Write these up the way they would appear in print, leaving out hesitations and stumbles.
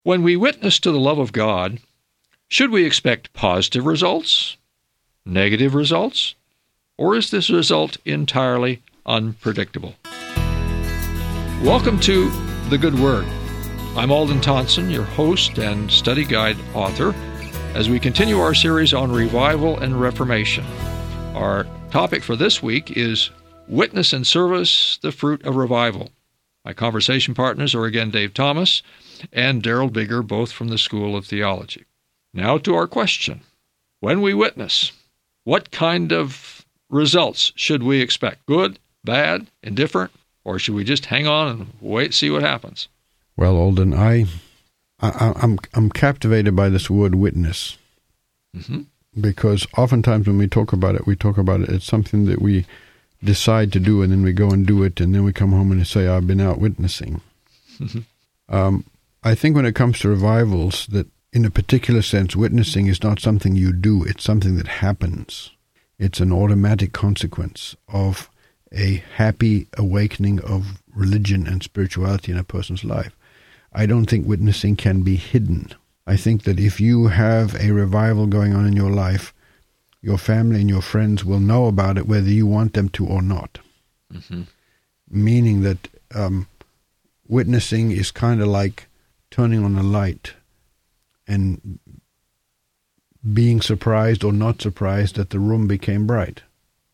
When we witness to the love of God, should we expect positive results, negative results, or is this result entirely unpredictable? Welcome to The Good Word. I'm Alden Thompson, your host and study guide author, as we continue our series on revival and reformation. Our topic for this week is Witness and Service, the Fruit of Revival. My conversation partners are again Dave Thomas and Darrell Bigger, both from the School of Theology. Now to our question. When we witness, what kind of results should we expect? Good, bad, indifferent, or should we just hang on and wait, see what happens? Well, Alden, I'm captivated by this word witness. Mm-hmm. Because oftentimes when we talk about it, it's something that we decide to do, and then we go and do it, and then we come home and say, I've been out witnessing. Mm-hmm. I think when it comes to revivals, that in a particular sense, witnessing is not something you do, it's something that happens. It's an automatic consequence of a happy awakening of religion and spirituality in a person's life. I don't think witnessing can be hidden. I think that if you have a revival going on in your life, your family and your friends will know about it whether you want them to or not. Mm-hmm. Meaning that witnessing is kind of like turning on a light and being surprised or not surprised that the room became bright.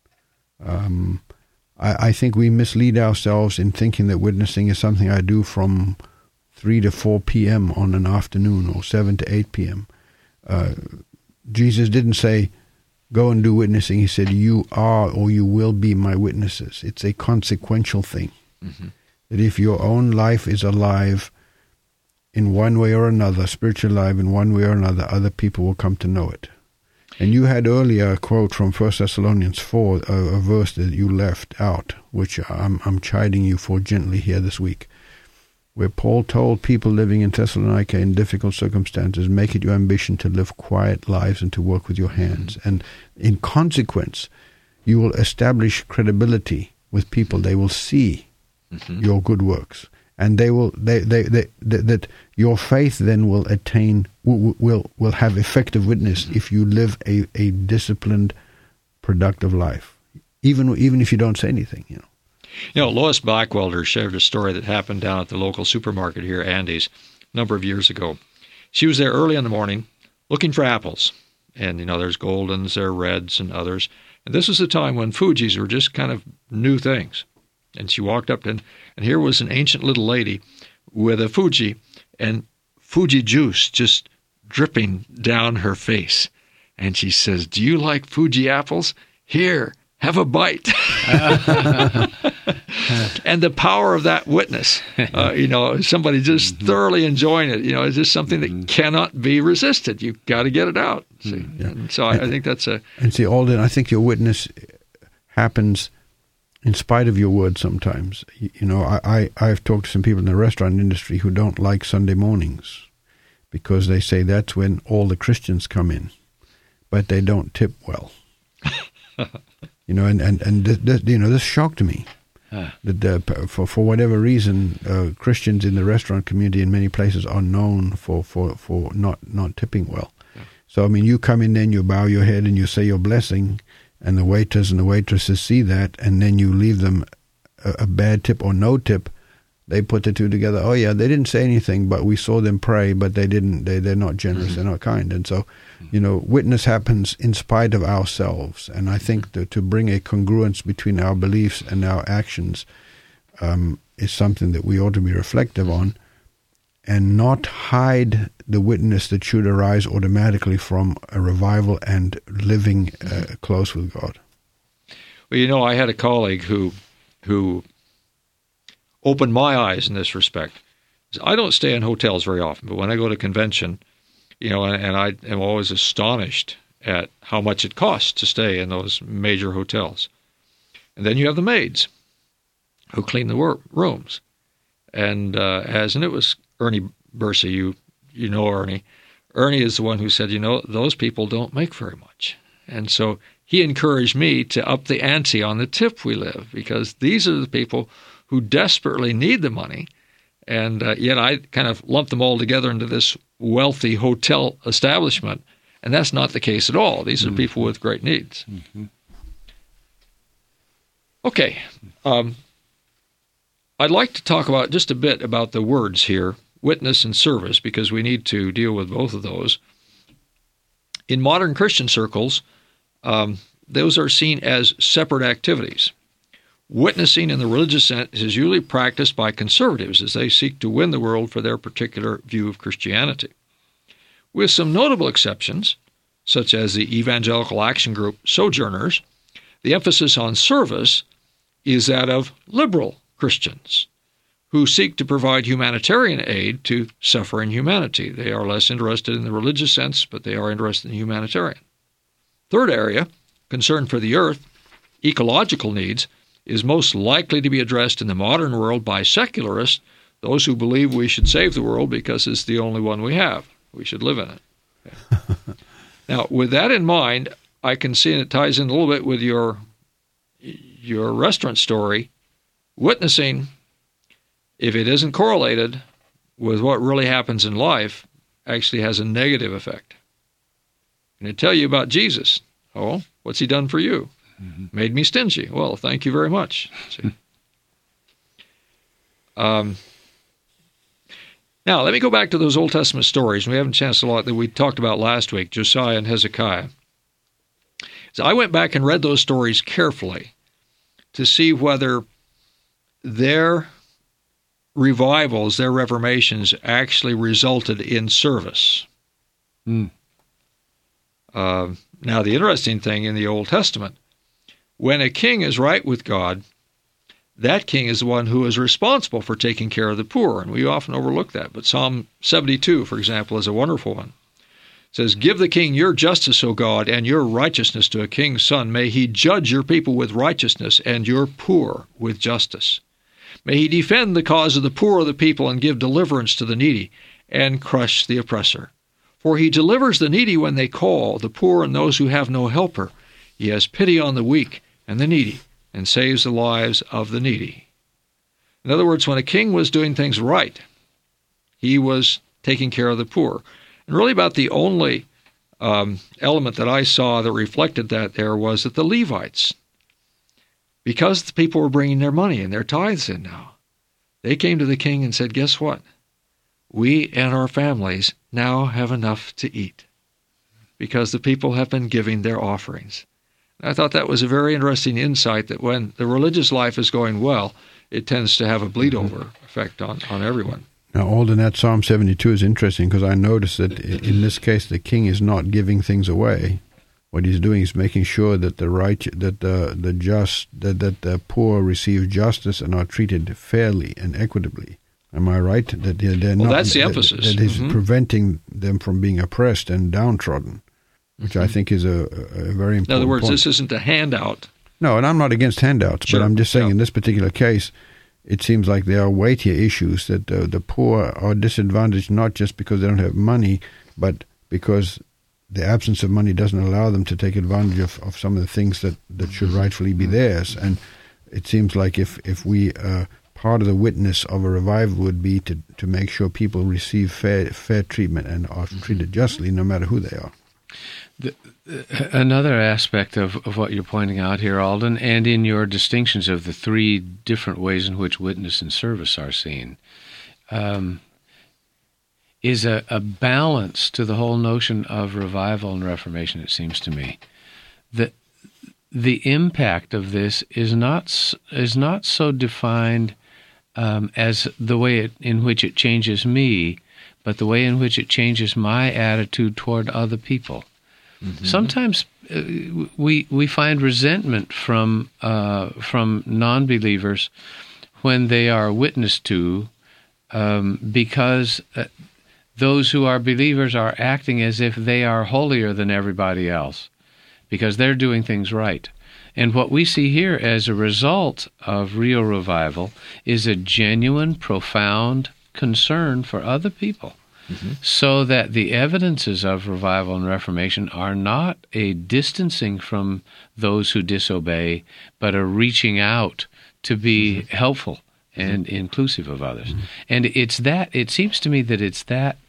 I think we mislead ourselves in thinking that witnessing is something I do from 3 to 4 p.m. on an afternoon or 7 to 8 p.m. Jesus didn't say, go and do witnessing. He said, you are or you will be my witnesses. It's a consequential thing. Mm-hmm. That if your own life is alive in one way or another, spiritually alive in one way or another, other people will come to know it. And you had earlier a quote from 1 Thessalonians 4, a verse that you left out, which I'm chiding you for gently here this week, where Paul told people living in Thessalonica in difficult circumstances, make it your ambition to live quiet lives and to work with your hands. And in consequence, you will establish credibility with people. They will see your good works. And they will that your faith then will attain will have effective witness if you live a disciplined, productive life, even if you don't say anything. You know, Lois Blackwelder shared a story that happened down at the local supermarket here, Andy's, a number of years ago. She was there early in the morning looking for apples, and there's Goldens, there are Reds, and others. And this was the time when Fujis were just kind of new things. And she walked up, and here was an ancient little lady with a Fuji, and Fuji juice just dripping down her face. And she says, do you like Fuji apples? Here, have a bite. And the power of that witness, somebody just thoroughly enjoying it, it's just something that cannot be resisted. You've got to get it out. See? Yeah. And so I think that's a... And see, Alden, I think your witness happens in spite of your words sometimes. I've talked to some people in the restaurant industry who don't like Sunday mornings because they say that's when all the Christians come in, but they don't tip well. This shocked me. That for whatever reason, Christians in the restaurant community in many places are known for not tipping well. Yeah. So, you come in then, you bow your head and you say your blessing, and the waiters and the waitresses see that, and then you leave them a bad tip or no tip. They put the two together. Oh yeah, they didn't say anything, but we saw them pray, but they didn't. They're not generous. They're not kind. And so, witness happens in spite of ourselves. And I think that to bring a congruence between our beliefs and our actions is something that we ought to be reflective on, and not hide the witness that should arise automatically from a revival and living close with God. Well, I had a colleague who opened my eyes in this respect. I don't stay in hotels very often, but when I go to convention, and I am always astonished at how much it costs to stay in those major hotels. And then you have the maids who clean the rooms. And it was Ernie Bursey, you know Ernie. Ernie is the one who said, those people don't make very much. And so he encouraged me to up the ante on the tip we live, because these are the people who desperately need the money, And yet I kind of lump them all together into this wealthy hotel establishment, and that's not the case at all. These are people with great needs. Mm-hmm. Okay. I'd like to talk about just a bit about the words here, witness and service, because we need to deal with both of those. In modern Christian circles, those are seen as separate activities. Witnessing in the religious sense is usually practiced by conservatives as they seek to win the world for their particular view of Christianity. With some notable exceptions, such as the evangelical action group Sojourners, the emphasis on service is that of liberal Christians who seek to provide humanitarian aid to suffering humanity. They are less interested in the religious sense, but they are interested in humanitarian. Third area, concern for the earth, ecological needs, is most likely to be addressed in the modern world by secularists, those who believe we should save the world because it's the only one we have. We should live in it. Okay. Now, with that in mind, I can see, and it ties in a little bit with your restaurant story, witnessing, if it isn't correlated with what really happens in life, actually has a negative effect. And I tell you about Jesus. Oh, what's he done for you? Mm-hmm. Made me stingy. Well, thank you very much. See? Now, let me go back to those Old Testament stories. We haven't chanced a lot that we talked about last week, Josiah and Hezekiah. So I went back and read those stories carefully to see whether their revivals, their reformations, actually resulted in service. Mm. Now, the interesting thing in the Old Testament, when a king is right with God, that king is the one who is responsible for taking care of the poor, and we often overlook that. But Psalm 72, for example, is a wonderful one. It says, "Give the king your justice, O God, and your righteousness to a king's son. May he judge your people with righteousness and your poor with justice. May he defend the cause of the poor of the people and give deliverance to the needy and crush the oppressor. For he delivers the needy when they call, the poor and those who have no helper. He has pity on the weak and the needy, and saves the lives of the needy." In other words, when a king was doing things right, he was taking care of the poor. And really about the only element that I saw that reflected that there was that the Levites, because the people were bringing their money and their tithes in now, they came to the king and said, guess what? We and our families now have enough to eat because the people have been giving their offerings. I thought that was a very interesting insight that when the religious life is going well, it tends to have a bleed-over effect on everyone. Now, Alden, that Psalm 72 is interesting because I noticed that in this case the king is not giving things away. What he's doing is making sure that the poor receive justice and are treated fairly and equitably. Am I right? That they're not. That's the emphasis. That is preventing them from being oppressed and downtrodden, which I think is a very important point. In other words, this isn't a handout. No, and I'm not against handouts, Sure. but I'm just saying in this particular case, it seems like there are weightier issues that the poor are disadvantaged not just because they don't have money, but because the absence of money doesn't allow them to take advantage of some of the things that should rightfully be theirs. And it seems like if we part of the witness of a revival would be to make sure people receive fair treatment and are treated justly no matter who they are. Another aspect of what you're pointing out here, Alden, and in your distinctions of the three different ways in which witness and service are seen, is a balance to the whole notion of revival and reformation, it seems to me. The impact of this is not so defined as the way in which it changes me, but the way in which it changes my attitude toward other people. Mm-hmm. Sometimes we find resentment from non-believers when they are witnessed to because those who are believers are acting as if they are holier than everybody else because they're doing things right. And what we see here as a result of real revival is a genuine, profound concern for other people. Mm-hmm. So that the evidences of revival and reformation are not a distancing from those who disobey, but a reaching out to be helpful and inclusive of others. And it seems to me that it's that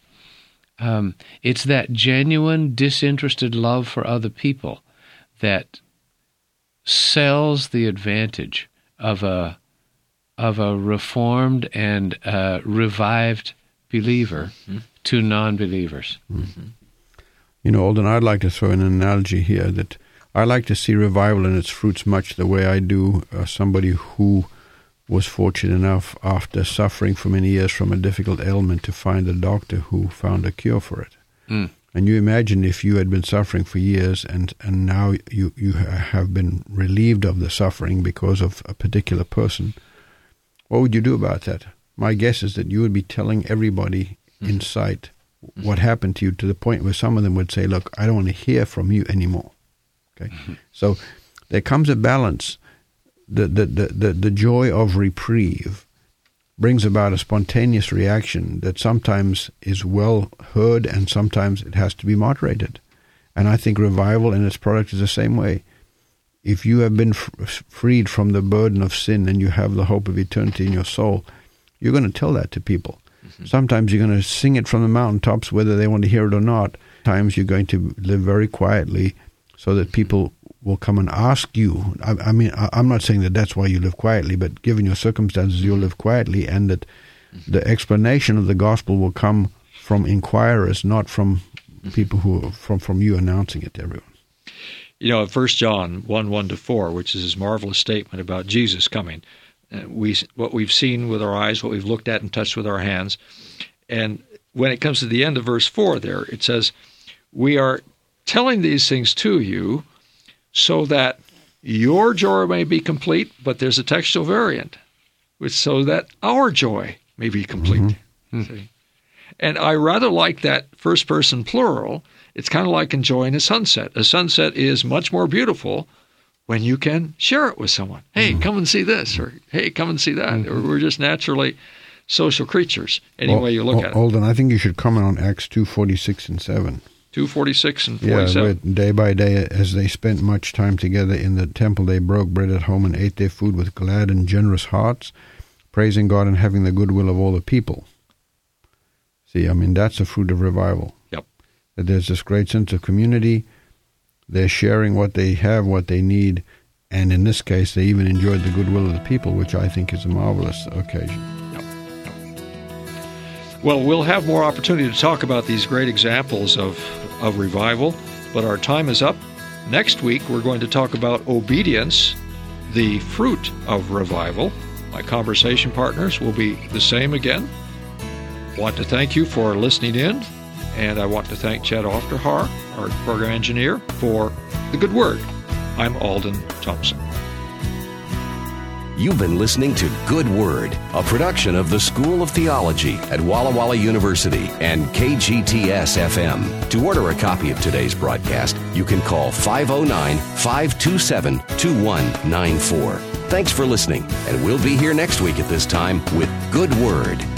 genuine, disinterested love for other people that sells the advantage of a reformed and revived believer to non-believers. You know, Alden, I'd like to throw in an analogy here that I like to see revival in its fruits much the way I do somebody who was fortunate enough, after suffering for many years from a difficult ailment, to find a doctor who found a cure for it. And you imagine if you had been suffering for years and now you have been relieved of the suffering because of a particular person, what would you do about that? My guess is that you would be telling everybody in sight what happened to you, to the point where some of them would say, look, I don't want to hear from you anymore. Okay, so there comes a balance. The joy of reprieve brings about a spontaneous reaction that sometimes is well heard and sometimes it has to be moderated. And I think revival and its product is the same way. If you have been freed from the burden of sin and you have the hope of eternity in your soul, you're going to tell that to people. Sometimes you're going to sing it from the mountaintops, whether they want to hear it or not. Times you're going to live very quietly so that people will come and ask you. I mean, I'm not saying that that's why you live quietly, but given your circumstances, you'll live quietly, and that the explanation of the gospel will come from inquirers, not from people who are from you announcing it to everyone. You know, 1 John 1:1-4, which is his marvelous statement about Jesus coming, what we've seen with our eyes, what we've looked at and touched with our hands. And when it comes to the end of verse 4 there, it says, we are telling these things to you so that your joy may be complete, but there's a textual variant, which so that our joy may be complete. See? And I rather like that first person plural. It's kind of like enjoying a sunset. A sunset is much more beautiful when you can share it with someone. Hey, come and see this, or hey, come and see that. Or we're just naturally social creatures, any way you look at it. Alden, I think you should comment on Acts 2:46 and 7. 2:46 and 47. Yeah, day by day, as they spent much time together in the temple, they broke bread at home and ate their food with glad and generous hearts, praising God and having the goodwill of all the people. See, I mean, that's a fruit of revival. Yep. That there's this great sense of community. They're sharing what they have, what they need, and in this case, they even enjoyed the goodwill of the people, which I think is a marvelous occasion. Well, we'll have more opportunity to talk about these great examples of revival, but our time is up. Next week, we're going to talk about obedience, the fruit of revival. My conversation partners will be the same again. I want to thank you for listening in, and I want to thank Chet Ofterhar, our program engineer, for the good word. I'm Alden Thompson. You've been listening to Good Word, a production of the School of Theology at Walla Walla University and KGTS-FM. To order a copy of today's broadcast, you can call 509-527-2194. Thanks for listening, and we'll be here next week at this time with Good Word.